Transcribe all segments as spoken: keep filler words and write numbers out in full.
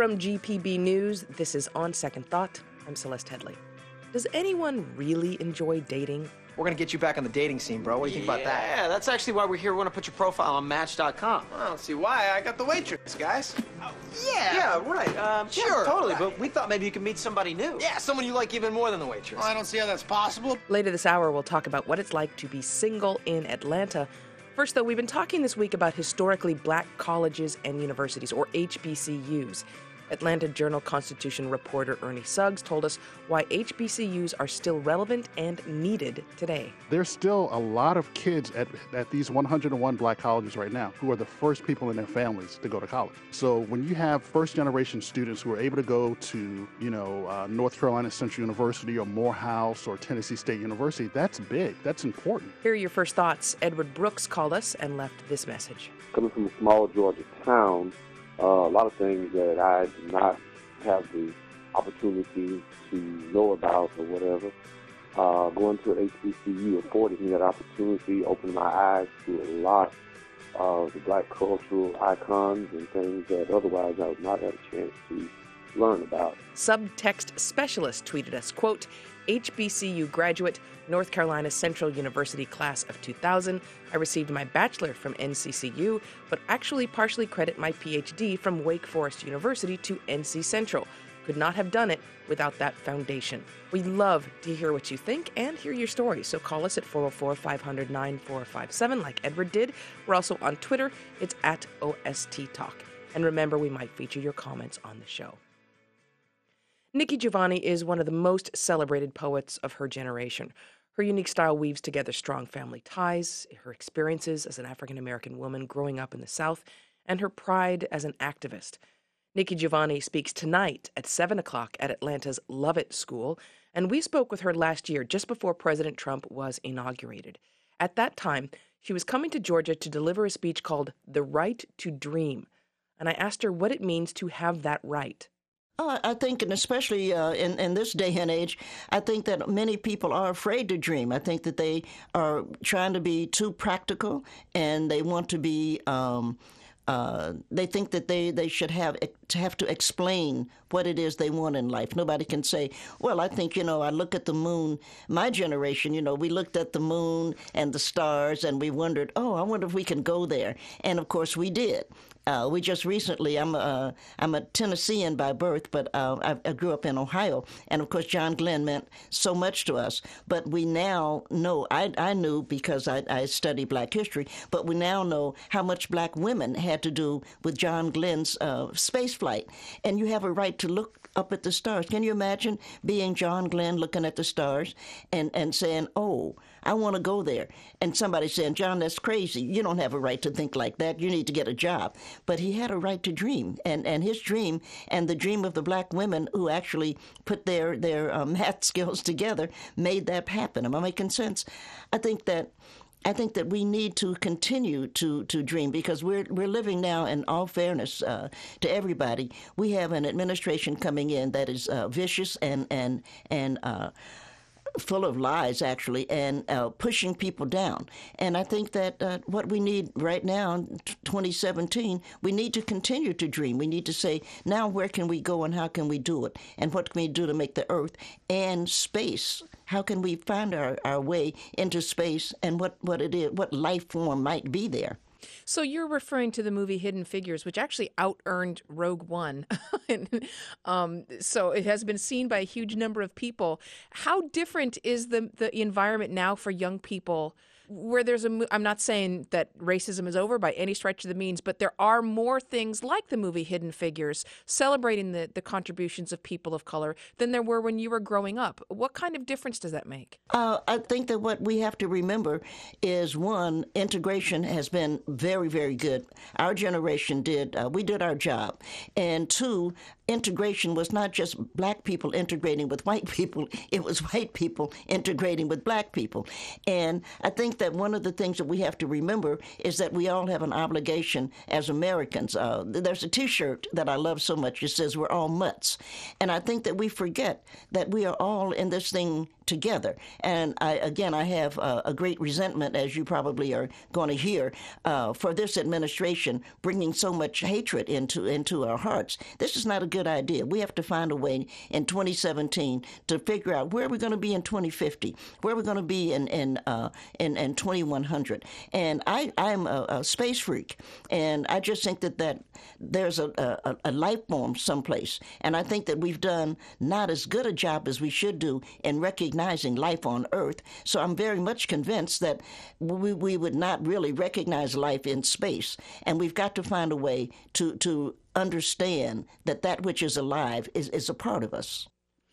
From G P B News, this is On Second Thought. I'm Celeste Headley. Does anyone really enjoy dating? We're gonna get you back on the dating scene, bro. What do you think about that? Yeah, that's actually why we're here. We want to put your profile on Match dot com. I don't see why. I got the waitress, guys. Oh, yeah. Yeah, right. Um, Sure, yeah, totally. right. But we thought maybe you could meet somebody new. Yeah, someone you like even more than the waitress. Well, I don't see how that's possible. Later this hour, we'll talk about what it's like to be single in Atlanta. First, though, we've been talking this week about historically black colleges and universities, or H B C Us. Atlanta Journal-Constitution reporter Ernie Suggs told us why H B C Us are still relevant and needed today. There's still a lot of kids at, at these one hundred one black colleges right now who are the first people in their families to go to college. So when you have first-generation students who are able to go to, you know, uh, North Carolina Central University or Morehouse or Tennessee State University, that's big. That's important. Here are your first thoughts. Edward Brooks called us and left this message. Coming from a small Georgia town, Uh, a lot of things that I did not have the opportunity to know about or whatever. Uh, going to an H B C U afforded me that opportunity, opened my eyes to a lot of the black cultural icons and things that otherwise I would not have a chance to learn about. Subtext Specialist tweeted us, quote, H B C U graduate, North Carolina Central University class of two thousand. I received my bachelor from N C C U, but actually partially credit my P H D from Wake Forest University to N C Central. Could not have done it without that foundation. We love to hear what you think and hear your stories, so call us at four oh four, five hundred, nine four five seven like Edward did. We're also on Twitter. It's at O S T Talk. And remember, we might feature your comments on the show. Nikki Giovanni is one of the most celebrated poets of her generation. Her unique style weaves together strong family ties, her experiences as an African-American woman growing up in the South, and her pride as an activist. Nikki Giovanni speaks tonight at seven o'clock at Atlanta's Lovett School, and we spoke with her last year just before President Trump was inaugurated. At that time, she was coming to Georgia to deliver a speech called The Right to Dream, and I asked her what it means to have that right. Uh, I think, and especially uh, in, in this day and age, I think that many people are afraid to dream. I think that they are trying to be too practical, and they want to be, um, uh, they think that they, they should have to have to explain what it is they want in life. Nobody can say, well, I think, you know, I look at the moon. My generation, you know, we looked at the moon and the stars, and we wondered, oh, I wonder if we can go there. And, of course, we did. Uh, we just recently, I'm a, I'm a Tennessean by birth, but uh, I, I grew up in Ohio. And, of course, John Glenn meant so much to us. But we now know, I, I knew because I, I study black history, but we now know how much black women had to do with John Glenn's uh, space flight. And you have a right to look up at the stars. Can you imagine being John Glenn looking at the stars and, and saying, oh, I want to go there. And somebody saying, John, that's crazy. You don't have a right to think like that. You need to get a job. But he had a right to dream. And, and his dream and the dream of the black women who actually put their, their um, math skills together made that happen. Am I making sense? I think that I think that we need to continue to, to dream because we're we're living now, in all fairness uh, to everybody, we have an administration coming in that is uh, vicious and and and uh, full of lies, actually, and uh, pushing people down. And I think that uh, what we need right now, in twenty seventeen, we need to continue to dream. We need to say, now where can we go and how can we do it? And what can we do to make the earth and space? How can we find our, our way into space and what, what it is, what life form might be there? So you're referring to the movie Hidden Figures, which actually out-earned Rogue One. and, um, so it has been seen by a huge number of people. How different is the, the environment now for young people where there's a, I'm not saying that racism is over by any stretch of the means, but there are more things like the movie Hidden Figures celebrating the, the contributions of people of color than there were when you were growing up. What kind of difference does that make? Uh, I think that what we have to remember is, one, integration has been very, very good. Our generation did, uh, we did our job. And two, integration was not just black people integrating with white people, it was white people integrating with black people. And I think that one of the things that we have to remember is that we all have an obligation as Americans. Uh, there's a T-shirt that I love so much. It says, we're all mutts. And I think that we forget that we are all in this thing together. And I, again, I have uh, a great resentment, as you probably are going to hear, uh, for this administration bringing so much hatred into into our hearts. This is not a good idea. We have to find a way in twenty seventeen to figure out where we're going to be in twenty fifty, where we're going to be in in uh, in, in twenty-one hundred. And I I'm a, a space freak, and I just think that that there's a, a, a life form someplace, and I think that we've done not as good a job as we should do in recognizing life on Earth. So I'm very much convinced that we, we would not really recognize life in space, and we've got to find a way to, to understand that that which is alive is, is a part of us.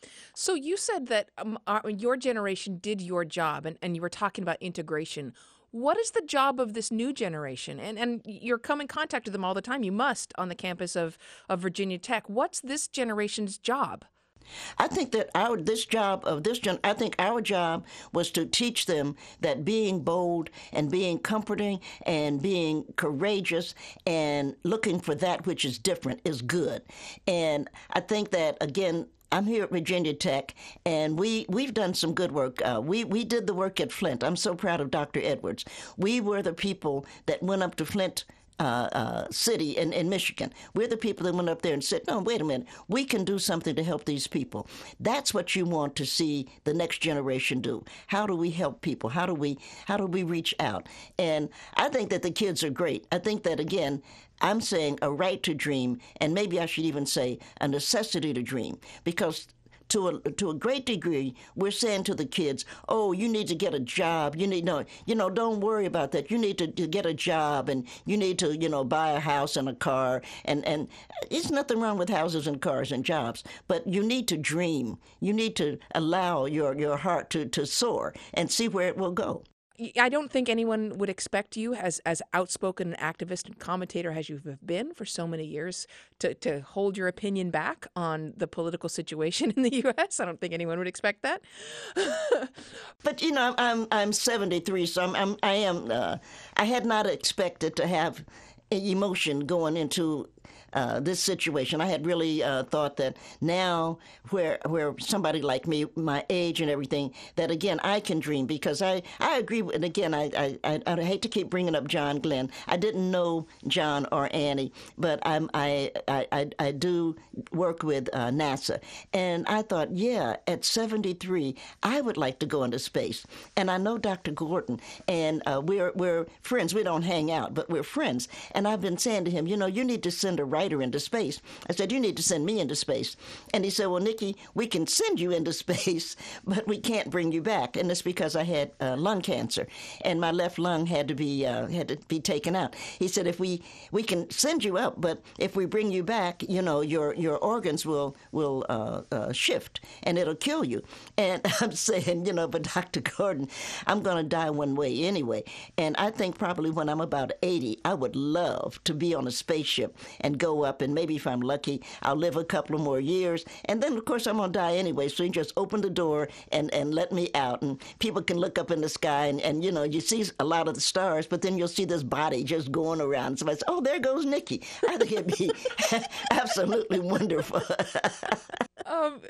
So you said that um, our, your generation did your job, and, and you were talking about integration. What is the job of this new generation? And and you're come in contact with them all the time. You must on the campus of, of Virginia Tech. What's this generation's job? I think that our this job of this gen, I think our job was to teach them that being bold and being comforting and being courageous and looking for that which is different is good. And I think that, again, I'm here at Virginia Tech, and we, we've done some good work. Uh, we, we did the work at Flint. I'm so proud of Doctor Edwards. We were the people that went up to Flint uh, uh, City in, in Michigan. We're the people that went up there and said, no, wait a minute, we can do something to help these people. That's what you want to see the next generation do. How do we help people? How do we, how do we reach out? And I think that the kids are great. I think that, again, I'm saying a right to dream, and maybe I should even say a necessity to dream, because to a to a great degree, we're saying to the kids, oh, you need to get a job. You need, no, you know, don't worry about that. You need to, to get a job, and you need to, you know, buy a house and a car. And, and there's nothing wrong with houses and cars and jobs, but you need to dream. You need to allow your, your heart to, to soar and see where it will go. I don't think anyone would expect you, as as outspoken an activist and commentator as you've been for so many years, to, to hold your opinion back on the political situation in the U S. I don't think anyone would expect that. But you know, I'm I'm seventy-three, so I'm, I'm I am uh, I had not expected to have emotion going into Uh, this situation. I had really uh, thought that now, where where somebody like me, my age and everything, that again I can dream, because I, I agree. And again, I, I I hate to keep bringing up John Glenn. I didn't know John or Annie, but I'm I I I do work with uh, NASA, and I thought, yeah, at seventy-three, I would like to go into space. And I know Doctor Gordon, and uh, we're we're friends. We don't hang out, but we're friends. And I've been saying to him, you know, you need to send a writer into space. I said, you need to send me into space. And he said, well, Nikki, we can send you into space, but we can't bring you back. And it's because I had uh, lung cancer, and my left lung had to be uh, had to be taken out. He said, if we we can send you up, but if we bring you back, you know, your your organs will will uh, uh, shift, and it'll kill you. And I'm saying, you know, but Doctor Gordon, I'm going to die one way anyway. And I think probably when I'm about eighty, I would love to be on a spaceship and go up, and maybe if I'm lucky, I'll live a couple of more years. And then, of course, I'm going to die anyway, so you just open the door and, and let me out. And people can look up in the sky, and, and, you know, you see a lot of the stars, but then you'll see this body just going around. Somebody says, oh, there goes Nikki. I think it'd be absolutely wonderful. um,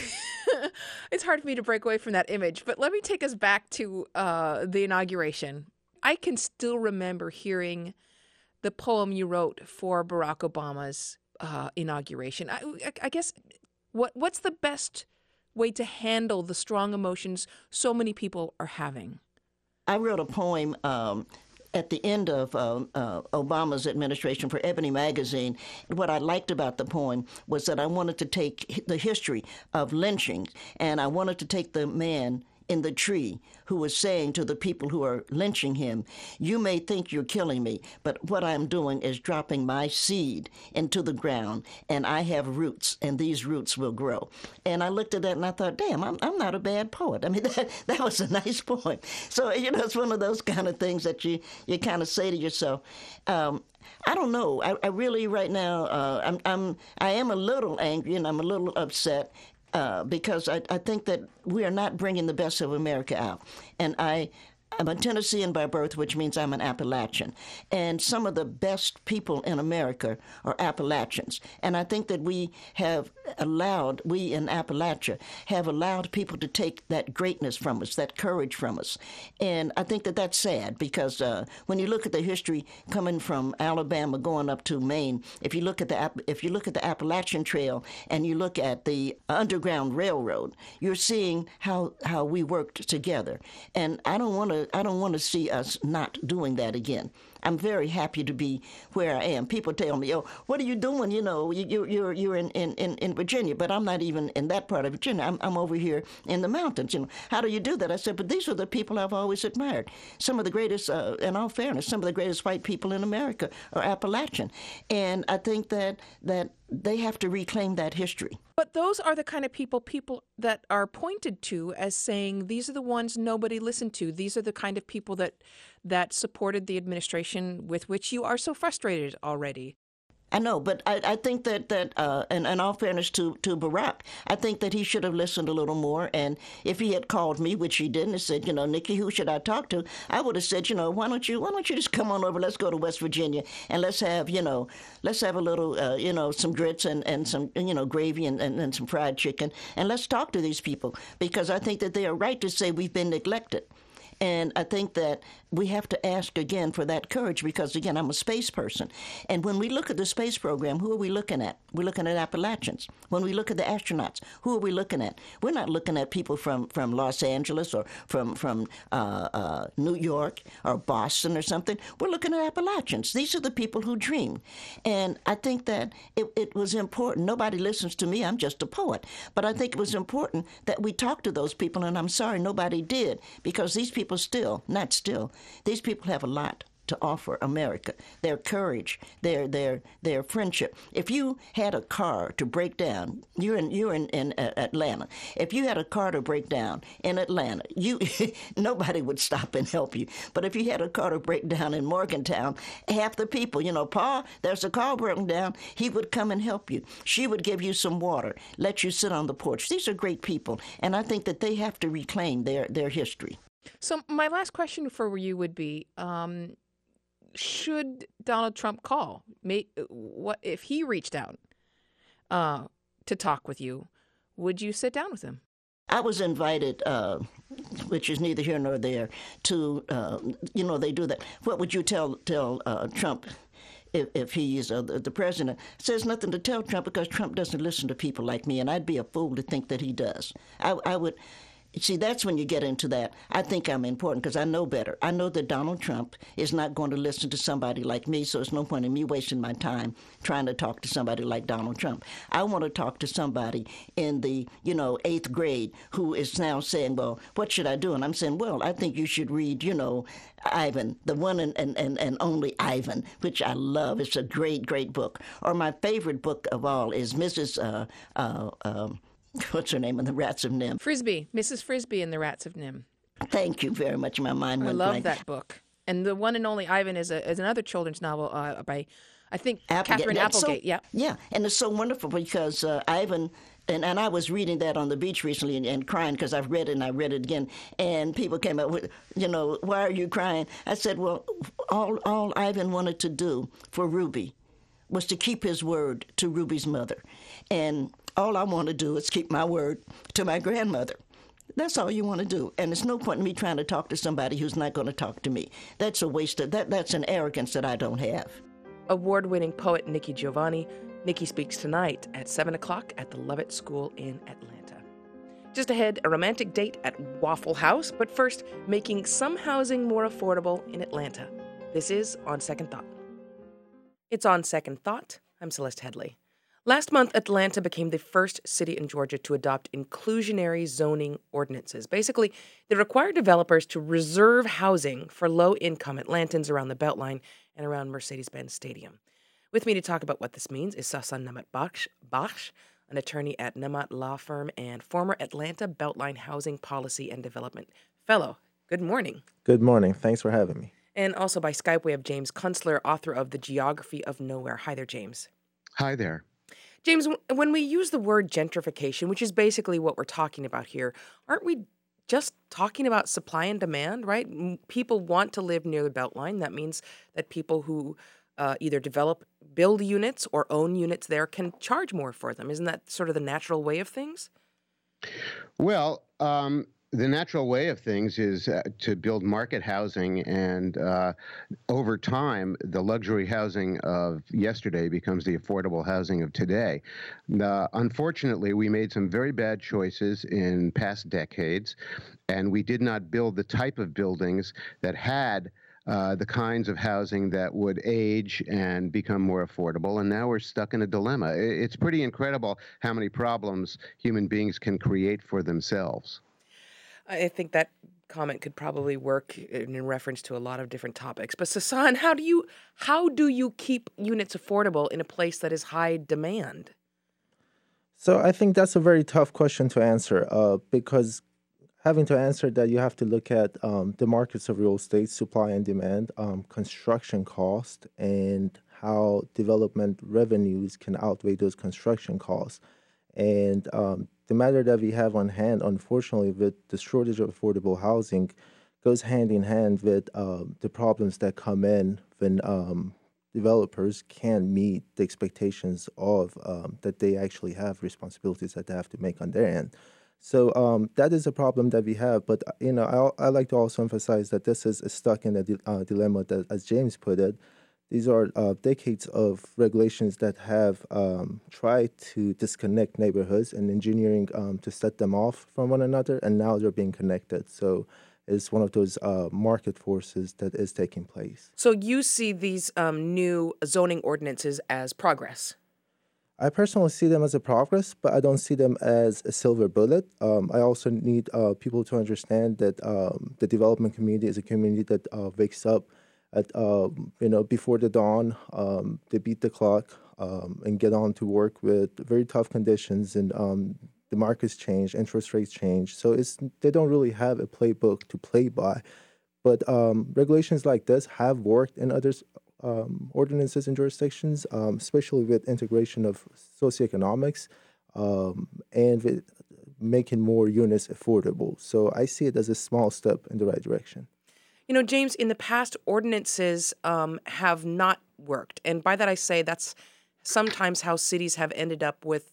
it's hard for me to break away from that image, but let me take us back to uh, the inauguration. I can still remember hearing the poem you wrote for Barack Obama's uh, inauguration. I, I guess what what's the best way to handle the strong emotions so many people are having? I wrote a poem um, at the end of uh, uh, Obama's administration for Ebony magazine. What I liked about the poem was that I wanted to take the history of lynching, and I wanted to take the man in the tree who was saying to the people who are lynching him, you may think you're killing me, but what I'm doing is dropping my seed into the ground, and I have roots, and these roots will grow. And I looked at that and I thought, damn, I'm, I'm not a bad poet. I mean, that, that was a nice poem. So, you know, it's one of those kind of things that you, you kind of say to yourself, um, I don't know. I, I really, right now, uh, I'm, I'm, I am a little angry and I'm a little upset, Uh, because I, I think that we are not bringing the best of America out. And I I'm a Tennessean by birth, which means I'm an Appalachian. And some of the best people in America are Appalachians. And I think that we have allowed, we in Appalachia, have allowed people to take that greatness from us, that courage from us. And I think that that's sad because uh, when you look at the history coming from Alabama going up to Maine, if you look at the if you look at the Appalachian Trail and you look at the Underground Railroad, you're seeing how how we worked together. And I don't want to I don't want to see us not doing that again. I'm very happy to be where I am. People tell me, "Oh, what are you doing? You know, you, you're you're in, in, in Virginia," but I'm not even in that part of Virginia. I'm I'm over here in the mountains. You know, how do you do that? I said, but these are the people I've always admired. Some of the greatest, uh, in all fairness, some of the greatest white people in America are Appalachian, and I think that that they have to reclaim that history. But those are the kind of people people that are pointed to as saying these are the ones nobody listened to. These are the kind of people that that supported the administration with which you are so frustrated already. I know, but I, I think that, that uh, in, in all fairness to, to Barack, I think that he should have listened a little more. And if he had called me, which he didn't, and said, you know, Nikki, who should I talk to? I would have said, you know, why don't you why don't you just come on over? Let's go to West Virginia and let's have, you know, let's have a little, uh, you know, some grits and, and some, you know, gravy and, and, and some fried chicken. And let's talk to these people because I think that they are right to say we've been neglected. And I think that we have to ask again for that courage because, again, I'm a space person. And when we look at the space program, who are we looking at? We're looking at Appalachians. When we look at the astronauts, who are we looking at? We're not looking at people from, from Los Angeles or from, from uh, uh, New York or Boston or something. We're looking at Appalachians. These are the people who dream. And I think that it, it was important. Nobody listens to me. I'm just a poet. But I think it was important that we talk to those people, and I'm sorry nobody did because these people still, not still, these people have a lot to offer America. Their courage, their their their friendship. If you had a car to break down, you're in you're in, in uh, Atlanta. If you had a car to break down in Atlanta, you nobody would stop and help you. But if you had a car to break down in Morgantown, half the people, you know, Pa, there's a car broken down, he would come and help you. She would give you some water, let you sit on the porch. These are great people, and I think that they have to reclaim their their history. So my last question for you would be, um, should Donald Trump call? May, what if he reached out uh, to talk with you? Would you sit down with him? I was invited, uh, which is neither here nor there, to, uh, you know, they do that. What would you tell tell uh, Trump if, if he is uh, the, the president? Says nothing to tell Trump because Trump doesn't listen to people like me, and I'd be a fool to think that he does. I, I would... See, that's when you get into that. I think I'm important because I know better. I know that Donald Trump is not going to listen to somebody like me, so it's no point in me wasting my time trying to talk to somebody like Donald Trump. I want to talk to somebody in the, you know, eighth grade who is now saying, well, what should I do? And I'm saying, well, I think you should read, you know, Ivan, the one and, and, and, and only Ivan, which I love. It's a great, great book. Or my favorite book of all is Missus Uh, uh, uh, What's her name in The Rats of Nim? Frisbee, Missus Frisbee and the Rats of Nim. Thank you very much. My mind I went love blank. that book. And the one and only Ivan is, a, is another children's novel uh, by, I think, Applegate. Catherine That's Applegate. So, yeah. Yeah, and it's so wonderful because uh, Ivan, and, and I was reading that on the beach recently and, and crying because I've read it and I read it again. And people came up with, you know, why are you crying? I said, well, all, all Ivan wanted to do for Ruby was to keep his word to Ruby's mother. And all I want to do is keep my word to my grandmother. That's all you want to do. And there's no point in me trying to talk to somebody who's not going to talk to me. That's a waste of, that, that's an arrogance that I don't have. Award-winning poet Nikki Giovanni. Nikki speaks tonight at seven o'clock at the Lovett School in Atlanta. Just ahead, a romantic date at Waffle House, but first, making some housing more affordable in Atlanta. This is On Second Thought. It's On Second Thought. I'm Celeste Headley. Last month, Atlanta became the first city in Georgia to adopt inclusionary zoning ordinances. Basically, they require developers to reserve housing for low-income Atlantans around the Beltline and around Mercedes-Benz Stadium. With me to talk about what this means is Sasan Nemat Baksh, an attorney at Nemat Law Firm and former Atlanta Beltline Housing Policy and Development Fellow. Good morning. Good morning. Thanks for having me. And also by Skype, we have James Kunstler, author of The Geography of Nowhere. Hi there, James. Hi there. James, when we use the word gentrification, which is basically what we're talking about here, aren't we just talking about supply and demand, right? M- People want to live near the Beltline. That means that people who uh, either develop, build units or own units there can charge more for them. Isn't that sort of the natural way of things? Well, um, the natural way of things is uh, to build market housing, and uh, over time, the luxury housing of yesterday becomes the affordable housing of today. Uh, unfortunately, we made some very bad choices in past decades, and we did not build the type of buildings that had Uh, the kinds of housing that would age and become more affordable. And now we're stuck in a dilemma. I- It's pretty incredible how many problems human beings can create for themselves. I think that comment could probably work in, in reference to a lot of different topics. But Sasan, how do you how do you keep units affordable in a place that is high demand? So I think that's a very tough question to answer uh, because having to answer that, you have to look at um, the markets of real estate, supply and demand, um, construction cost, and how development revenues can outweigh those construction costs. And um, the matter that we have on hand, unfortunately, with the shortage of affordable housing, goes hand in hand with uh, the problems that come in when um, developers can't meet the expectations of um, that they actually have responsibilities that they have to make on their end. So um, that is a problem that we have. But uh, you know, I, I like to also emphasize that this is stuck in a di- uh, dilemma that, as James put it, these are uh, decades of regulations that have um, tried to disconnect neighborhoods and engineering um, to set them off from one another, and now they're being connected. So it's one of those uh, market forces that is taking place. So you see these um, new zoning ordinances as progress? I personally see them as a progress, but I don't see them as a silver bullet. Um, I also need uh, people to understand that um, the development community is a community that uh, wakes up at uh, you know before the dawn. Um, they beat the clock um, and get on to work with very tough conditions, and um, the markets change, interest rates change. So it's they don't really have a playbook to play by. But um, regulations like this have worked in other um, ordinances and jurisdictions, um, especially with integration of socioeconomics um, and with making more units affordable. So I see it as a small step in the right direction. You know, James, in the past, ordinances um, have not worked. And by that I say that's sometimes how cities have ended up with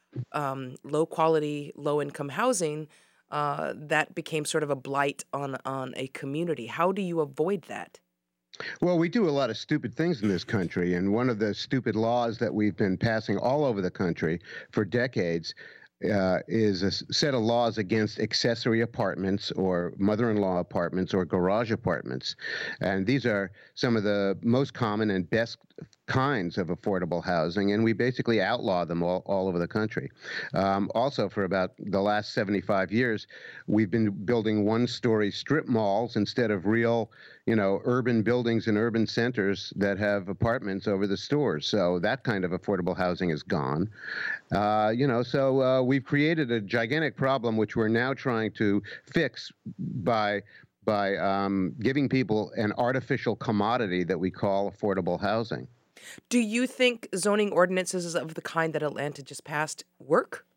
um, low-quality, low-income housing uh, that became sort of a blight on, on a community. How do you avoid that? Well, we do a lot of stupid things in this country, and one of the stupid laws that we've been passing all over the country for decades uh, is a set of laws against accessory apartments or mother-in-law apartments or garage apartments. And these are some of the most common and best kinds of affordable housing, and we basically outlaw them all, all over the country. Um, also, for about the last seventy-five years, we've been building one-story strip malls instead of real, you know, urban buildings in urban centers that have apartments over the stores. So that kind of affordable housing is gone. Uh, you know, so uh, we've created a gigantic problem, which we're now trying to fix by by um, giving people an artificial commodity that we call affordable housing. Do you think zoning ordinances of the kind that Atlanta just passed work?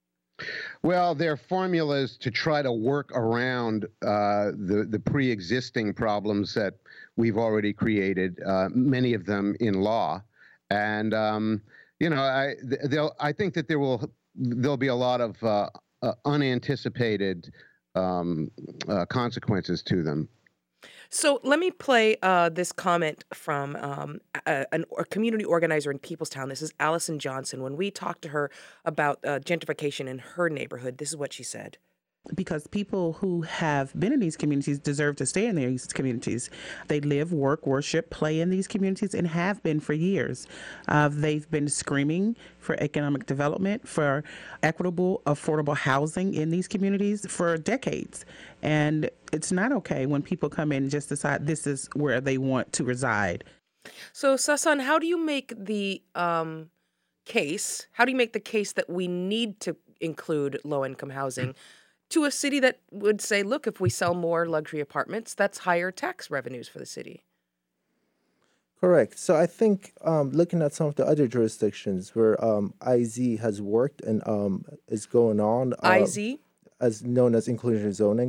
Well, they're formulas to try to work around uh, the, the pre-existing problems that we've already created, uh, many of them in law. And, um, you know, I, they'll, I think that there will there'll be a lot of uh, uh, unanticipated um, uh, consequences to them. So let me play uh, this comment from um, a, an, a community organizer in Peoplestown. This is Allison Johnson. When we talked to her about uh, gentrification in her neighborhood, this is what she said. Because people who have been in these communities deserve to stay in these communities. They live, work, worship, play in these communities and have been for years. Uh, they've been screaming for economic development, for equitable, affordable housing in these communities for decades. And it's not okay when people come in and just decide this is where they want to reside. So, Sasan, how do you make the um, case, how do you make the case that we need to include low-income housing to a city that would say, look, if we sell more luxury apartments, that's higher tax revenues for the city? Correct. So I think um, looking at some of the other jurisdictions where um, I Z has worked and um, is going on. Uh, I Z? as known as inclusionary zoning.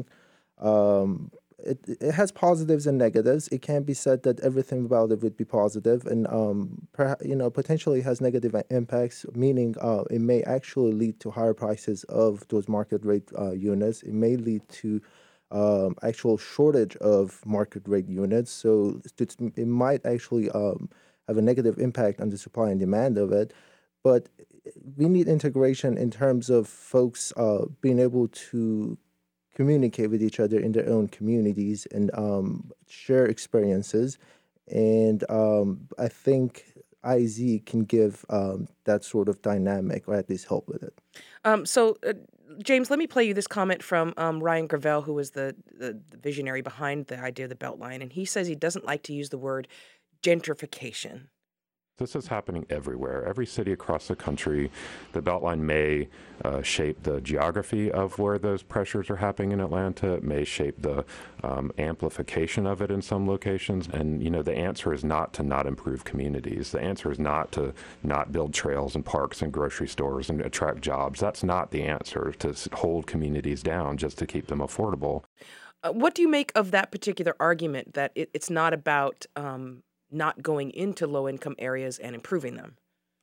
Um, it, it has positives and negatives. It can't be said that everything about it would be positive, and um, perhaps, you know, potentially has negative impacts, meaning uh, it may actually lead to higher prices of those market rate uh, units. It may lead to um, actual shortage of market rate units. So it's, it might actually um, have a negative impact on the supply and demand of it. But we need integration in terms of folks uh, being able to communicate with each other in their own communities and um, share experiences. And um, I think I Z can give um, that sort of dynamic, or at least help with it. Um, so, uh, James, let me play you this comment from um, Ryan Gravel, who was the, the, the visionary behind the idea of the Beltline. And he says he doesn't like to use the word gentrification. This is happening everywhere. Every city across the country, the Beltline may uh, shape the geography of where those pressures are happening in Atlanta. It may shape the um, amplification of it in some locations. And, you know, the answer is not to not improve communities. The answer is not to not build trails and parks and grocery stores and attract jobs. That's not the answer, to hold communities down just to keep them affordable. Uh, what do you make of that particular argument that it, it's not about um, not going into low-income areas and improving them?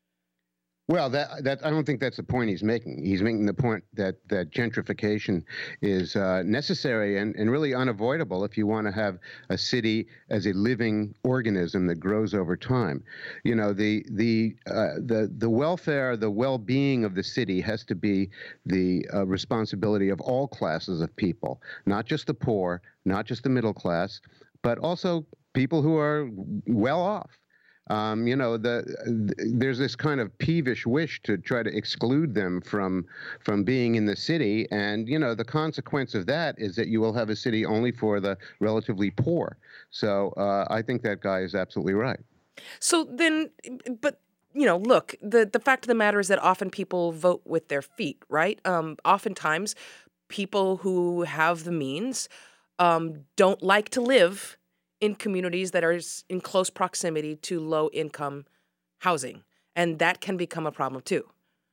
Well, that that I don't think that's the point he's making. He's making the point that that gentrification is uh, necessary and, and really unavoidable if you want to have a city as a living organism that grows over time. You know, the the uh, the the welfare, the well-being of the city has to be the uh, responsibility of all classes of people, not just the poor, not just the middle class, but also people who are well off. Um, you know, the, the there's this kind of peevish wish to try to exclude them from from being in the city, and you know, the consequence of that is that you will have a city only for the relatively poor. So uh, I think that guy is absolutely right. So then, but you know, look, the the fact of the matter is that often people vote with their feet, right? Um, oftentimes, people who have the means um, don't like to live in communities that are in close proximity to low-income housing, and that can become a problem too.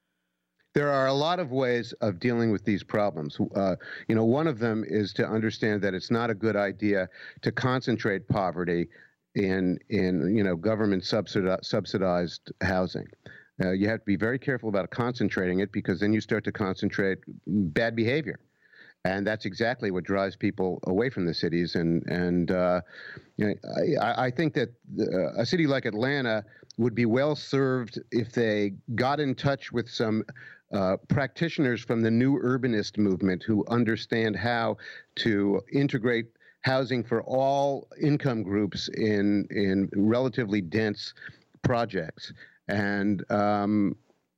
There are a lot of ways of dealing with these problems. Uh, you know, one of them is to understand that it's not a good idea to concentrate poverty in in you know government subsidi- subsidized housing. Uh, you have to be very careful about concentrating it, because then you start to concentrate bad behavior. And that's exactly what drives people away from the cities. And and uh, you know, I, I think that uh, a city like Atlanta would be well served if they got in touch with some uh, practitioners from the new urbanist movement who understand how to integrate housing for all income groups in in relatively dense projects. And um,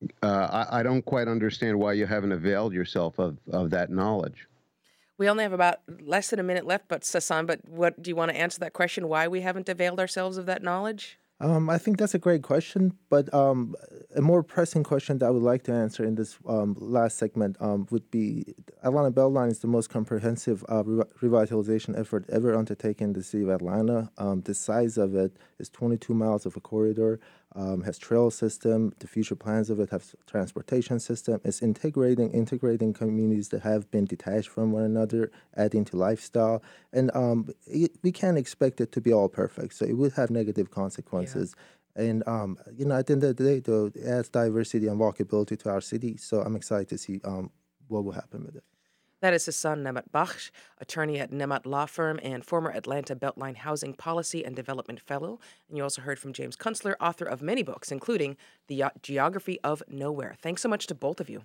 uh, I, I don't quite understand why you haven't availed yourself of, of that knowledge. We only have about less than a minute left, but Sasan, but what do you want to answer that question? Why we haven't availed ourselves of that knowledge? Um, I think that's a great question, but um, a more pressing question that I would like to answer in this um, last segment um, would be: Atlanta Beltline is the most comprehensive uh, re- revitalization effort ever undertaken in the city of Atlanta. Um, the size of it is twenty-two miles of a corridor, um, has trail system. The future plans of it have transportation system. It's integrating integrating communities that have been detached from one another, adding to lifestyle, and um, it, we can't expect it to be all perfect. So it would have negative consequences. Yeah. And, um, you know, at the end of the day, though, it adds diversity and walkability to our city. So I'm excited to see um, what will happen with it. That is Sasan Nemat-Bakhsh, attorney at Nemat Law Firm and former Atlanta Beltline Housing Policy and Development Fellow. And you also heard from James Kunstler, author of many books, including The Geography of Nowhere. Thanks so much to both of you.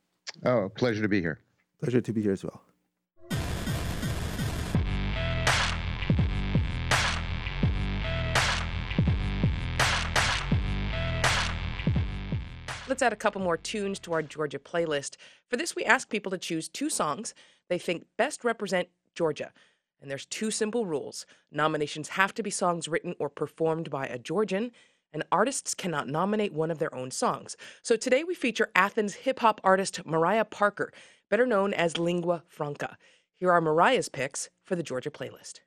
Oh, pleasure to be here. Pleasure to be here as well. Let's add a couple more tunes to our Georgia playlist. For this, we ask people to choose two songs they think best represent Georgia. And there's two simple rules. Nominations have to be songs written or performed by a Georgian, and artists cannot nominate one of their own songs. So today we feature Athens hip-hop artist Mariah Parker, better known as Lingua Franca. Here are Mariah's picks for the Georgia playlist.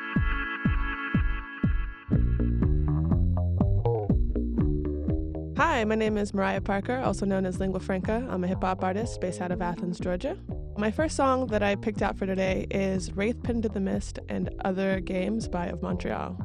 Hi, Hi, my name is Mariah Parker, also known as Lingua Franca. I'm a hip-hop artist based out of Athens, Georgia. My first song that I picked out for today is Wraith Pinned to the Mist and Other Games by Of Montreal.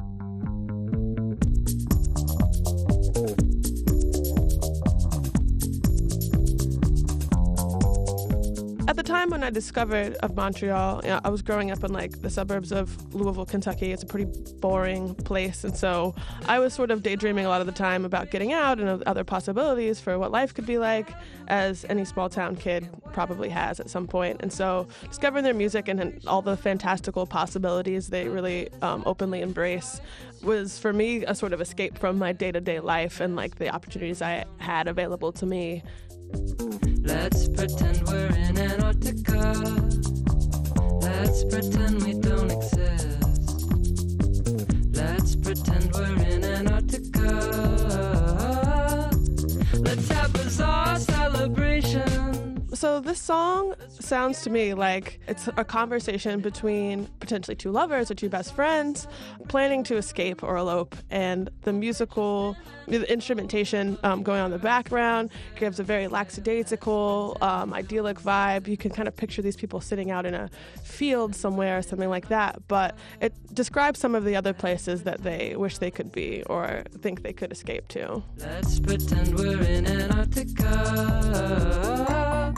At the time when I discovered Of Montreal, you know, I was growing up in like the suburbs of Louisville, Kentucky. It's a pretty boring place, and so I was sort of daydreaming a lot of the time about getting out and other possibilities for what life could be like, as any small town kid probably has at some point. And so discovering their music and all the fantastical possibilities they really um, openly embrace was for me a sort of escape from my day-to-day life and like the opportunities I had available to me. Let's pretend we're in Antarctica. Let's pretend we don't exist. Let's pretend we're in Antarctica. Let's have bizarre celebrations. So this song sounds to me like it's a conversation between potentially two lovers or two best friends planning to escape or elope, and the musical, the instrumentation um, going on in the background gives a very lackadaisical, um, idyllic vibe. You can kind of picture these people sitting out in a field somewhere or something like that, but it describes some of the other places that they wish they could be or think they could escape to. Let's pretend we're in Antarctica.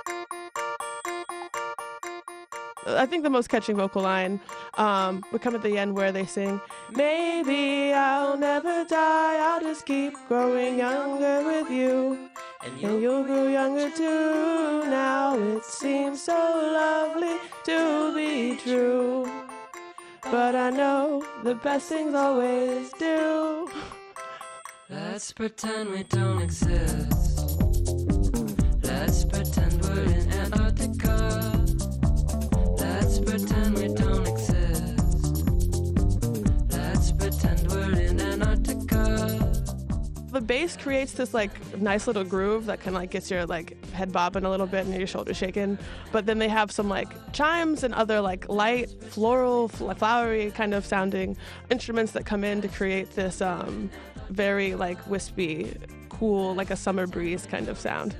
I think the most catching vocal line um, would come at the end where they sing, maybe I'll never die, I'll just keep growing younger with you, and you'll grow younger too. Now it seems so lovely to be true, but I know the best things always do. Let's pretend we don't exist. Let's pretend we're in Antarctica. Let's pretend we don't exist. Let's pretend we're in Antarctica. The bass creates this like nice little groove that kind of like gets your like head bobbing a little bit and your shoulders shaking. But then they have some like chimes and other like light, floral, flowery kind of sounding instruments that come in to create this um, very like wispy, cool, like a summer breeze kind of sound.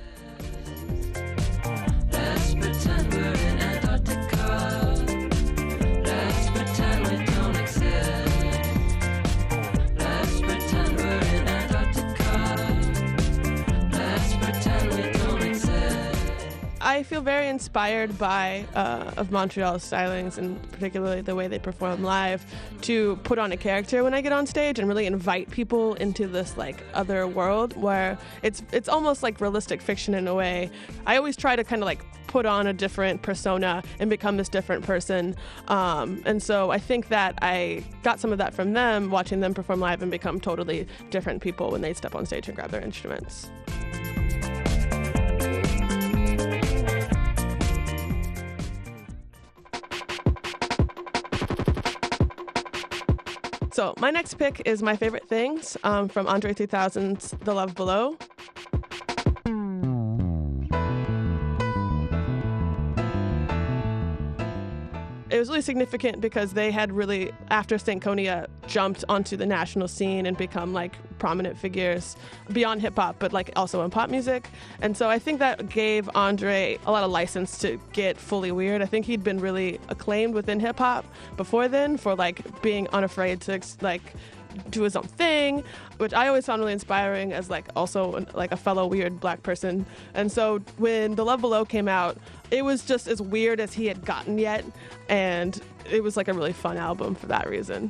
Let's pretend we're in Antarctica. Let's pretend we don't exist. Let's pretend we're in Antarctica. Let's pretend we don't exist. I feel very inspired by uh, Of Montreal's stylings, and particularly the way they perform live, to put on a character when I get on stage and really invite people into this like other world where it's it's almost like realistic fiction in a way. I always try to kind of like put on a different persona and become this different person. Um, and so I think that I got some of that from them, watching them perform live and become totally different people when they step on stage and grab their instruments. So my next pick is My Favorite Things um, from Andre three thousand's The Love Below. It was really significant because they had really, after Stankonia, jumped onto the national scene and become like prominent figures beyond hip hop, but like also in pop music. And so I think that gave Andre a lot of license to get fully weird. I think he'd been really acclaimed within hip hop before then for like being unafraid to like do his own thing, which I always found really inspiring as like also like a fellow weird black person. And so when The Love Below came out, it was just as weird as he had gotten yet, and it was like a really fun album for that reason.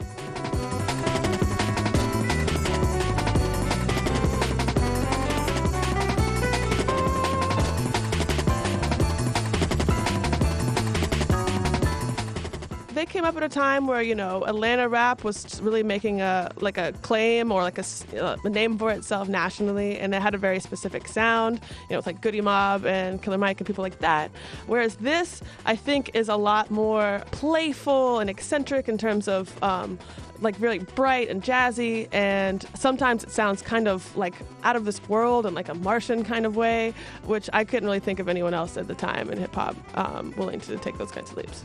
They came up at a time where, you know, Atlanta rap was really making a like a claim or like a, a name for itself nationally, and it had a very specific sound, you know, with like Goody Mob and Killer Mike and people like that. Whereas this, I think, is a lot more playful and eccentric in terms of um, like really bright and jazzy, and sometimes it sounds kind of like out of this world and like a Martian kind of way, which I couldn't really think of anyone else at the time in hip hop um, willing to take those kinds of leaps.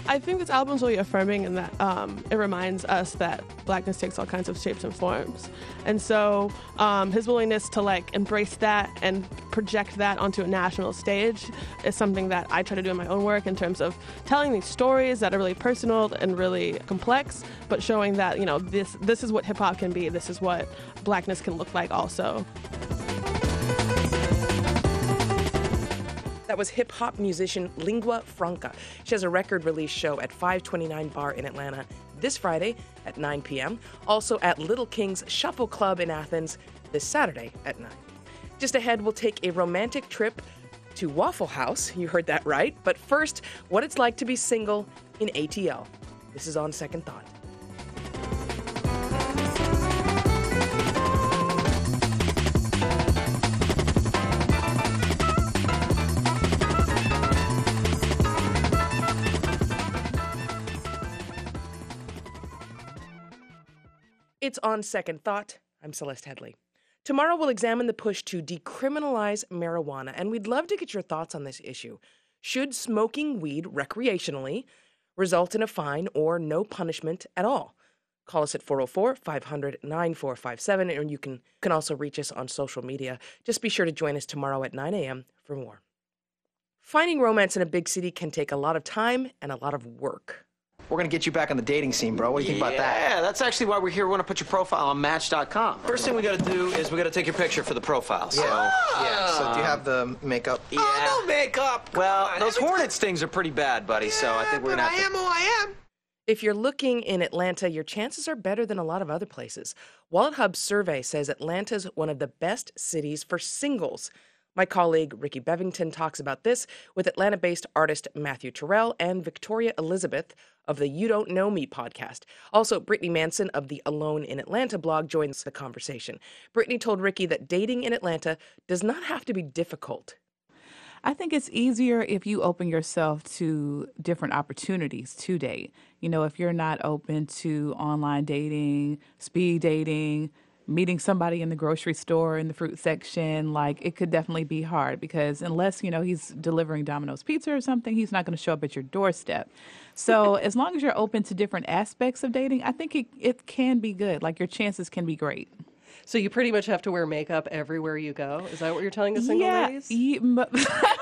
I think this album's really affirming in that um, it reminds us that blackness takes all kinds of shapes and forms. And so um, his willingness to like embrace that and project that onto a national stage is something that I try to do in my own work in terms of telling these stories that are really personal and really complex, but showing that, you know, this this is what hip hop can be, this is what blackness can look like also. That was hip-hop musician Lingua Franca. She has a record release show at five twenty-nine Bar in Atlanta this Friday at nine p.m. Also at Little King's Shuffle Club in Athens this Saturday at nine. Just ahead, we'll take a romantic trip to Waffle House. You heard that right. But first, what it's like to be single in A T L. This is On Second Thought. It's On Second Thought. I'm Celeste Headley. Tomorrow we'll examine the push to decriminalize marijuana, and we'd love to get your thoughts on this issue. Should smoking weed recreationally result in a fine or no punishment at all? Call us at four oh four, five hundred, nine four five seven, and you can, can also reach us on social media. Just be sure to join us tomorrow at nine a.m. for more. Finding romance in a big city can take a lot of time and a lot of work. We're gonna get you back on the dating scene, bro. What do you think about that? Yeah, that's actually why we're here. We want to put your profile on Match dot com. First thing we gotta do is we gotta take your picture for the profile. So, Yeah, so do you have the makeup? Yeah. Oh, no makeup. Come Well, on, those every hornet stings are pretty bad, buddy. so I think we're but gonna I have am to. who I am. If you're looking in Atlanta, your chances are better than a lot of other places. Wallet Hub's survey says Atlanta's one of the best cities for singles. My colleague Ricky Bevington talks about this with Atlanta-based artist Matthew Terrell and Victoria Elizabeth of the You Don't Know Me podcast. Also, Brittany Manson of the Alone in Atlanta blog joins the conversation. Brittany told Ricky that dating in Atlanta does not have to be difficult. I think it's easier if you open yourself to different opportunities to date. You know, if you're not open to online dating, speed dating, meeting somebody in the grocery store in the fruit section, like it could definitely be hard because unless, you know, he's delivering Domino's pizza or something, he's not going to show up at your doorstep. So as long as you're open to different aspects of dating, I think it, it can be good. Like your chances can be great. So you pretty much have to wear makeup everywhere you go? Is that what you're telling the single yeah, ladies? Yeah, but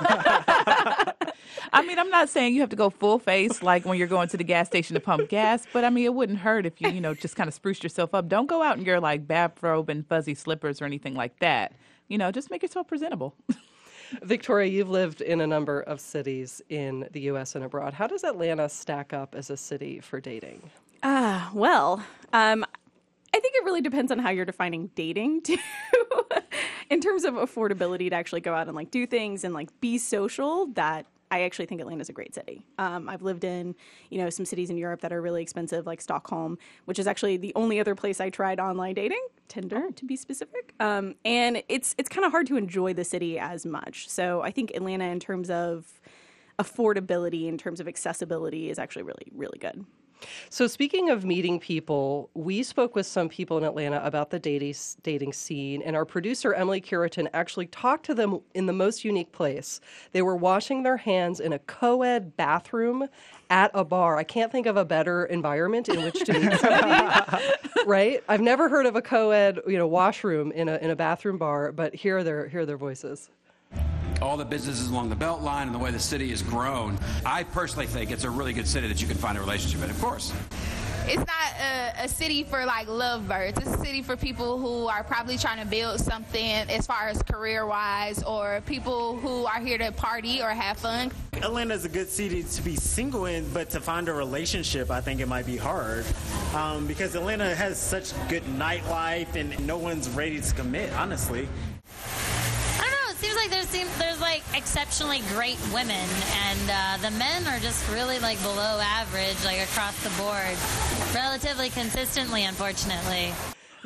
I mean, I'm not saying you have to go full face like when you're going to the gas station to pump gas, but I mean, it wouldn't hurt if you, you know, just kind of spruce yourself up. Don't go out in your like bathrobe and fuzzy slippers or anything like that. You know, just make yourself presentable. Victoria, you've lived in a number of cities in the U S and abroad. How does Atlanta stack up as a city for dating? Ah, uh, well, um, I think it really depends on how you're defining dating too. In terms of affordability to actually go out and like do things and like be social, that I actually think Atlanta's a great city. Um, I've lived in, you know, some cities in Europe that are really expensive, like Stockholm, which is actually the only other place I tried online dating, Tinder to be specific. Um, and it's it's kind of hard to enjoy the city as much. So I think Atlanta, in terms of affordability, in terms of accessibility, is actually really, really good. So speaking of meeting people, we spoke with some people in Atlanta about the dating, dating scene, and our producer, Emily Curitan, actually talked to them in the most unique place. They were washing their hands in a co-ed bathroom at a bar. I can't think of a better environment in which to meet somebody, right? I've never heard of a co-ed, you know, washroom in a in a bathroom bar, but here are their here are their voices. All the businesses along the Beltline and the way the city has grown, I personally think it's a really good city that you can find a relationship in, of course. It's not a, a city for like lovebirds. It's a city for people who are probably trying to build something as far as career-wise, or people who are here to party or have fun. Atlanta is a good city to be single in, but to find a relationship, I think it might be hard um, because Atlanta has such good nightlife and no one's ready to commit, honestly. It seems like there's there's like exceptionally great women, and uh, the men are just really like below average, like across the board, relatively consistently, unfortunately.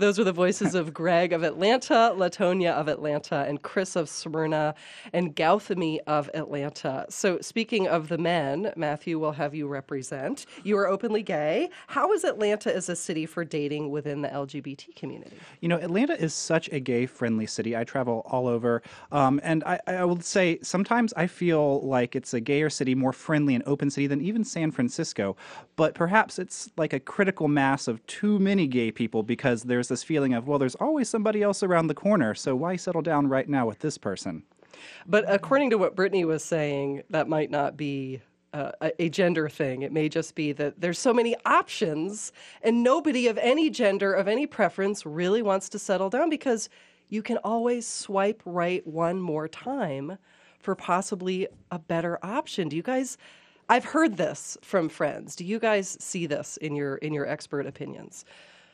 Those are the voices of Greg of Atlanta, Latonia of Atlanta, and Chris of Smyrna, and Gauthami of Atlanta. So speaking of the men, Matthew will have you represent. You are openly gay. How is Atlanta as a city for dating within the L G B T community? You know, Atlanta is such a gay-friendly city. I travel all over, um, and I, I will say sometimes I feel like it's a gayer city, more friendly and open city than even San Francisco. But perhaps it's like a critical mass of too many gay people because there's this feeling of, well, there's always somebody else around the corner, so why settle down right now with this person? But according to what Brittany was saying, that might not be uh, a, a gender thing. It may just be that there's so many options and nobody of any gender, of any preference, really wants to settle down because you can always swipe right one more time for possibly a better option. Do you guys, I've heard this from friends. Do you guys see this in your in your expert opinions?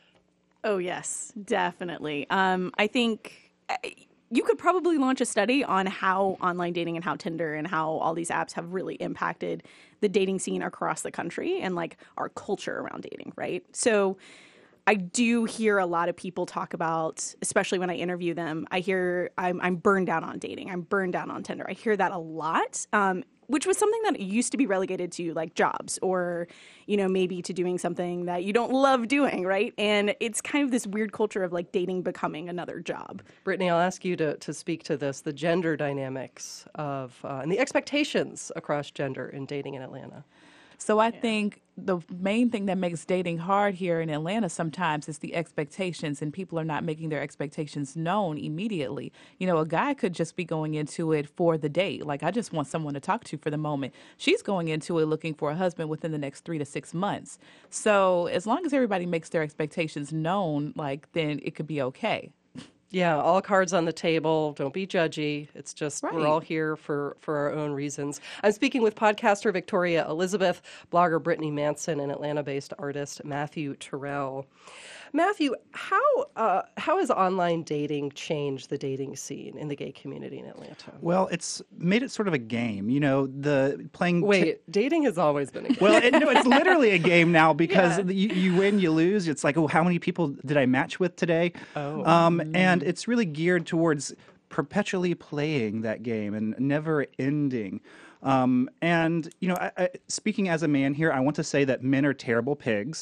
Oh, yes, definitely. Um, I think uh, you could probably launch a study on how online dating and how Tinder and how all these apps have really impacted the dating scene across the country and like our culture around dating, right? So I do hear a lot of people talk about, especially when I interview them, I hear I'm, I'm burned out on dating. I'm burned out on Tinder. I hear that a lot. Um, which was something that used to be relegated to like jobs or, you know, maybe to doing something that you don't love doing, right? And it's kind of this weird culture of like dating becoming another job. Brittany, I'll ask you to, to speak to this, the gender dynamics of, uh, and the expectations across gender in dating in Atlanta. So I think the main thing that makes dating hard here in Atlanta sometimes is the expectations, and people are not making their expectations known immediately. You know, a guy could just be going into it for the date. Like, I just want someone to talk to for the moment. She's going into it looking for a husband within the next three to six months. So as long as everybody makes their expectations known, like, then it could be okay. Yeah, all cards on the table. Don't be judgy. It's just Right. we're all here for, for our own reasons. I'm speaking with podcaster Victoria Elizabeth, blogger Brittany Manson, and Atlanta-based artist Matthew Terrell. Matthew, how uh, how has online dating changed the dating scene in the gay community in Atlanta? Well, it's made it sort of a game. You know, the playing. Wait, t- dating has always been a game. Well, it, no, it's literally a game now because yeah. you, you win, you lose. It's like, oh, how many people did I match with today? Oh. Um, and it's really geared towards perpetually playing that game and never ending. Um, and, you know, I, I, speaking as a man here, I want to say that men are terrible pigs.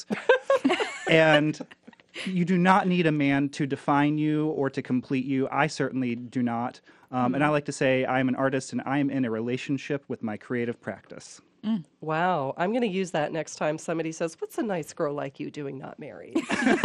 And you do not need a man to define you or to complete you. I certainly do not. Um, mm. And I like to say I'm an artist and I am in a relationship with my creative practice. Mm. Wow. I'm going to use that next time somebody says, what's a nice girl like you doing not married?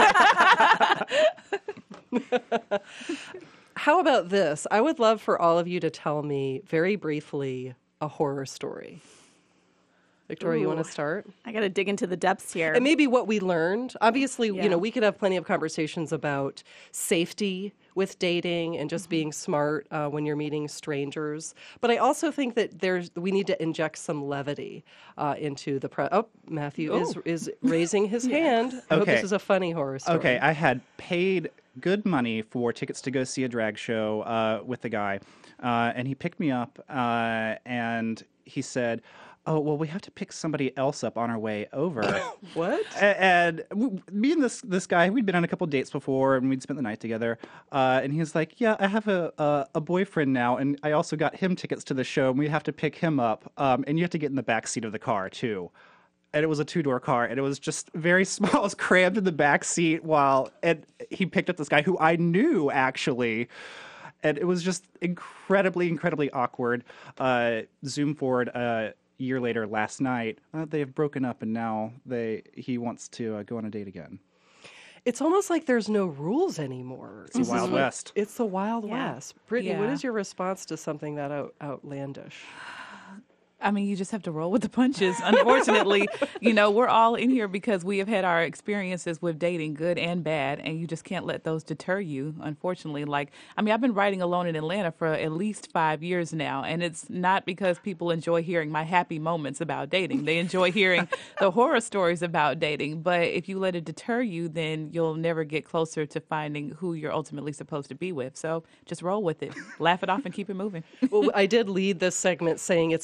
How about this? I would love for all of you to tell me very briefly a horror story. Victoria, Ooh, you want to start? I got to dig into the depths here. And maybe what we learned. Obviously, Yeah. you know, we could have plenty of conversations about safety with dating and just mm-hmm. being smart uh, when you're meeting strangers. But I also think that there's we need to inject some levity uh, into the pre- Oh, Matthew is is raising his Yeah. hand. I hope Okay. this is a funny horror story. Okay, I had paid good money for tickets to go see a drag show uh, with the guy, uh, and he picked me up, uh, and he said, oh, well, we have to pick somebody else up on our way over. What? A- And w- me and this this guy, we'd been on a couple dates before, and we'd spent the night together. Uh, and he was like, yeah, I have a, a a boyfriend now, and I also got him tickets to the show, and we have to pick him up. Um, and you have to get in the back seat of the car, too. And it was a two-door car, and it was just very small. I was crammed in the back seat while and he picked up this guy who I knew, actually. And it was just incredibly, incredibly awkward. Uh, zoom forward a year later, last night, uh, they have broken up, and now they he wants to uh, go on a date again. It's almost like there's no rules anymore. It's the Wild like- West. It's the Wild Yeah. West. Brittany, what Yeah. is your response to something that out- outlandish? I mean, you just have to roll with the punches. Unfortunately, you know, we're all in here because we have had our experiences with dating, good and bad, and you just can't let those deter you, unfortunately. Like, I mean, I've been writing Alone in Atlanta for at least five years now, and it's not because people enjoy hearing my happy moments about dating. They enjoy hearing the horror stories about dating, but if you let it deter you, then you'll never get closer to finding who you're ultimately supposed to be with. So just roll with it, laugh it off, and keep it moving. Well, I did lead this segment saying it's a lot of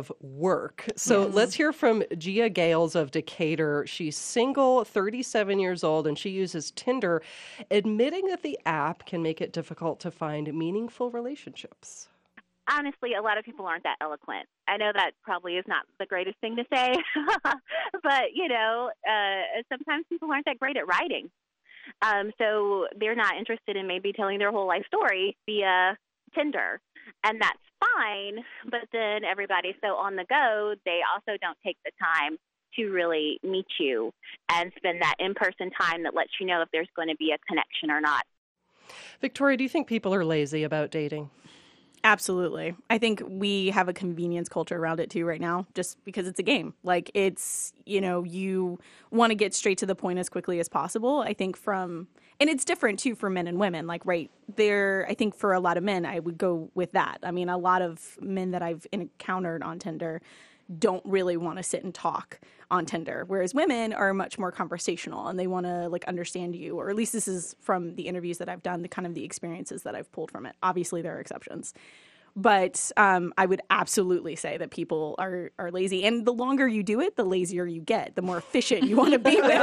of work. So Yes. let's hear from Gia Gales of Decatur. She's single, thirty-seven years old, and she uses Tinder, admitting that the app can make it difficult to find meaningful relationships. Honestly, a lot of people aren't that eloquent. I know that probably is not the greatest thing to say, but, you know, uh, sometimes people aren't that great at writing. Um, so they're not interested in maybe telling their whole life story via Tinder. And that's fine, but then everybody's so on the go, they also don't take the time to really meet you and spend that in-person time that lets you know if there's going to be a connection or not. Victoria, do you think people are lazy about dating? Absolutely. I think we have a convenience culture around it too right now, just because it's a game. Like it's, you know, you want to get straight to the point as quickly as possible. I think from, and it's different too for men and women. Like right there, I think for a lot of men, I would go with that. I mean, a lot of men that I've encountered on Tinder don't really want to sit and talk on Tinder, whereas women are much more conversational and they want to like understand you, or at least this is from the interviews that I've done, the kind of the experiences that I've pulled from it. Obviously there are exceptions, but um, I would absolutely say that people are, are lazy, and the longer you do it, the lazier you get, the more efficient you want to be with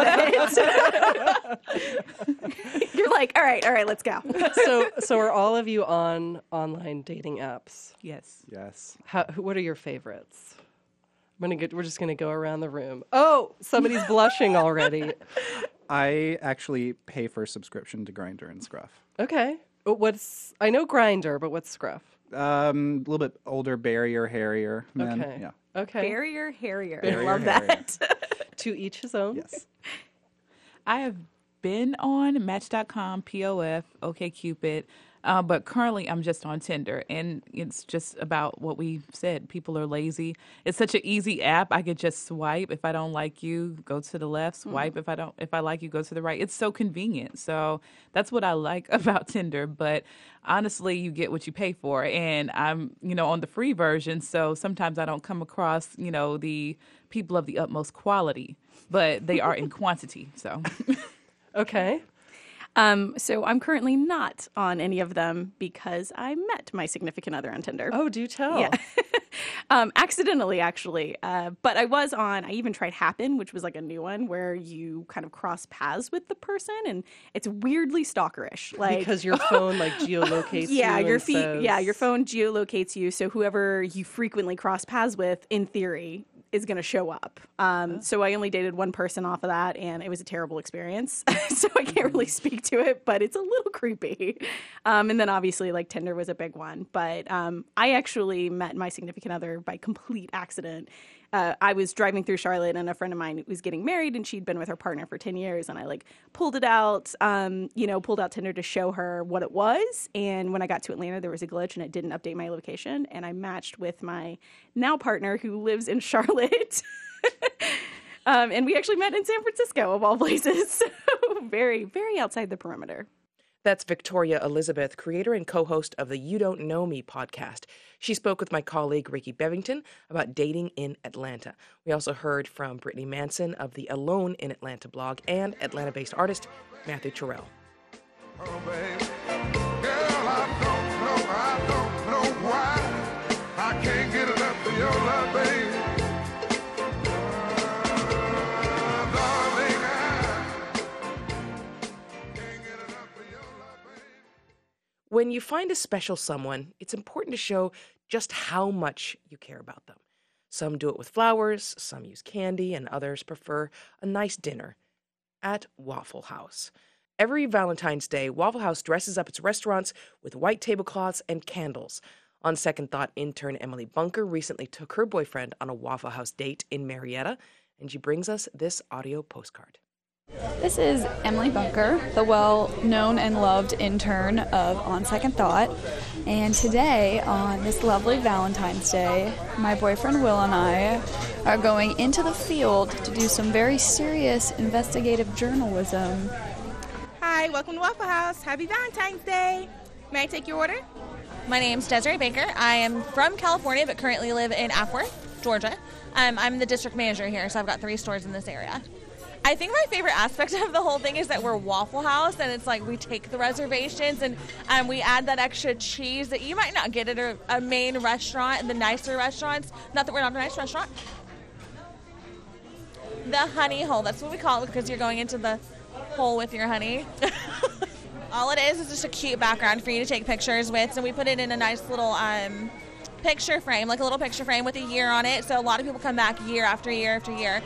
it. You're like, all right, all right, let's go. so, so are all of you on online dating apps? Yes. Yes. How, what are your favorites? I'm gonna get, we're just going to go around the room. Oh, somebody's blushing already. I actually pay for a subscription to Grindr and Scruff. Okay. What's, I know Grindr, but what's Scruff? Um, a little bit older, barrier, hairier men. Okay. Yeah. Okay. Barrier, Harrier. I Barrier, love Harrier. that. To each his own. Yes. I have been on Match dot com, P O F, OkCupid, uh, but currently I'm just on Tinder, and it's just about what we said. People are lazy. It's such an easy app. I could just swipe. If I don't like you, go to the left. Swipe. Mm. If I don't, if I like you, go to the right. It's so convenient. So that's what I like about Tinder. But honestly, you get what you pay for, and I'm, you know, on the free version. So sometimes I don't come across, you know, the people of the utmost quality, but they are in quantity. So. Okay. Um, so I'm currently not on any of them because I met my significant other on Tinder. Oh, do tell. Yeah. um, accidentally, actually. Uh, but I was on, I even tried Happen, which was like a new one where you kind of cross paths with the person, and it's weirdly stalkerish. Like because your phone like geolocates yeah, you. your and feet, says... yeah, your phone geolocates you. So whoever you frequently cross paths with, in theory, is going to show up. Um, so I only dated one person off of that, and it was a terrible experience. So I can't really speak to it, but it's a little creepy. Um, and then obviously, like, Tinder was a big one. But um, I actually met my significant other by complete accident. Uh, I was driving through Charlotte, and a friend of mine was getting married, and she'd been with her partner for ten years. And I like pulled it out, um, you know, pulled out Tinder to show her what it was. And when I got to Atlanta, there was a glitch, and it didn't update my location. And I matched with my now partner who lives in Charlotte. um, and we actually met in San Francisco, of all places. So very, very outside the perimeter. That's Victoria Elizabeth, creator and co-host of the You Don't Know Me podcast. She spoke with my colleague Ricky Bevington about dating in Atlanta. We also heard from Brittany Manson of the Alone in Atlanta blog and Atlanta-based artist Matthew Terrell. Oh, baby. Girl, I don't know, I don't know why I can't get enough of your love, baby. When you find a special someone, it's important to show just how much you care about them. Some do it with flowers, some use candy, and others prefer a nice dinner at Waffle House. Every Valentine's Day, Waffle House dresses up its restaurants with white tablecloths and candles. On second thought, intern Emily Bunker recently took her boyfriend on a Waffle House date in Marietta, and she brings us this audio postcard. This is Emily Bunker, the well-known and loved intern of On Second Thought. And today, on this lovely Valentine's Day, my boyfriend Will and I are going into the field to do some very serious investigative journalism. Hi, welcome to Waffle House. Happy Valentine's Day. May I take your order? My name's Desiree Baker. I am from California, but currently live in Afworth, Georgia. Um, I'm the district manager here, so I've got three stores in this area. I think my favorite aspect of the whole thing is that we're Waffle House, and it's like we take the reservations and, and we add that extra cheese that you might not get at a, a main restaurant and the nicer restaurants. Not that we're not a nice restaurant. The honey hole, that's what we call it because you're going into the hole with your honey. All it is is just a cute background for you to take pictures with, so we put it in a nice little um, picture frame, like a little picture frame with a year on it, so a lot of people come back year after year after year.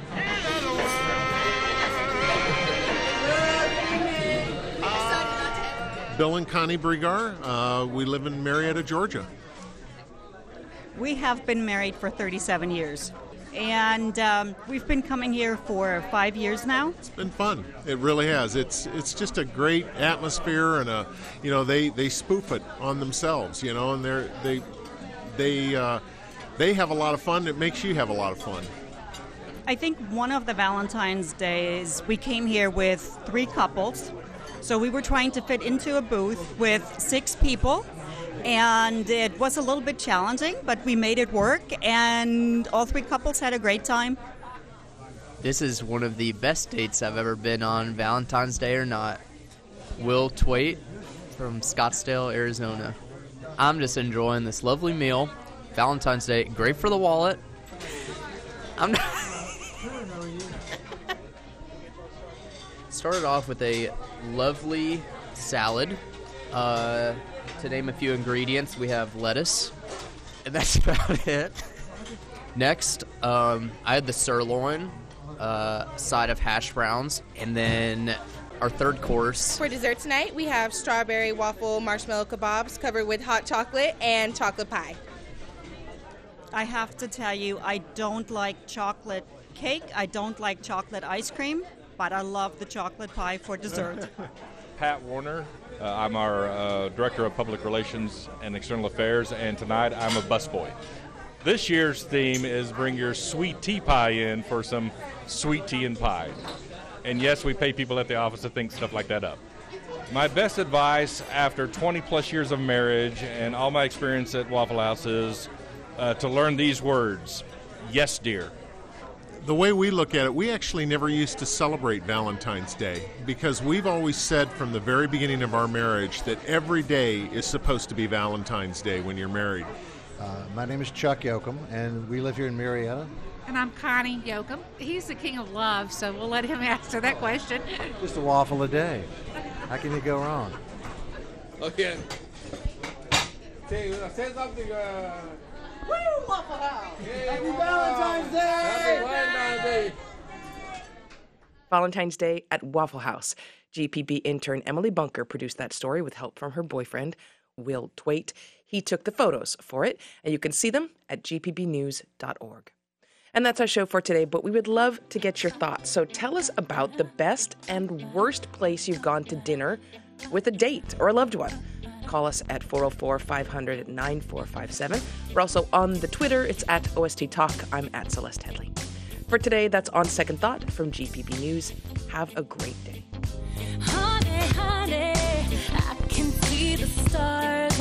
Bill and Connie Brigar. Uh, we live in Marietta, Georgia. We have been married for thirty-seven years, and um, we've been coming here for five years now. It's been fun. It really has. It's it's just a great atmosphere, and a you know they, they spoof it on themselves, you know, and they're they they uh, they have a lot of fun. It makes you have a lot of fun. I think one of the Valentine's days we came here with three couples. So we were trying to fit into a booth with six people, and it was a little bit challenging, but we made it work, and all three couples had a great time. This is one of the best dates I've ever been on, Valentine's Day or not. Will Twait from Scottsdale, Arizona. I'm just enjoying this lovely meal. Valentine's Day, great for the wallet. I'm not... Started off with a lovely salad. Uh, to name a few ingredients, we have lettuce, and that's about it. Next, um, I had the sirloin, uh, side of hash browns, and then our third course. For dessert tonight, we have strawberry waffle marshmallow kebabs covered with hot chocolate and chocolate pie. I have to tell you, I don't like chocolate cake. I don't like chocolate ice cream. But I love the chocolate pie for dessert. Pat Warner. Uh, I'm our uh, Director of Public Relations and External Affairs, and tonight I'm a busboy. This year's theme is bring your sweet tea pie in for some sweet tea and pie. And yes, we pay people at the office to think stuff like that up. My best advice after twenty plus years of marriage and all my experience at Waffle House is uh, to learn these words. Yes, dear. The way we look at it, we actually never used to celebrate Valentine's Day because we've always said from the very beginning of our marriage that every day is supposed to be Valentine's Day when you're married. Uh, my name is Chuck Yoakum, and we live here in Marietta. And I'm Connie Yoakum. He's the king of love, so we'll let him answer that question. Just a waffle a day. How can you go wrong? Okay. Say, say something. Uh... Woo, Waffle House! Happy Valentine's Day! Happy Valentine's Day! Valentine's Day at Waffle House. G P B intern Emily Bunker produced that story with help from her boyfriend, Will Twait. He took the photos for it, and you can see them at g p b news dot org. And that's our show for today, but we would love to get your thoughts. So tell us about the best and worst place you've gone to dinner with a date or a loved one. Call us at four oh four, five hundred, nine four five seven. We're also on the Twitter. It's at O S T Talk. I'm at Celeste Headley. For today, that's On Second Thought from G P B News. Have a great day. Honey, honey, I can see the stars.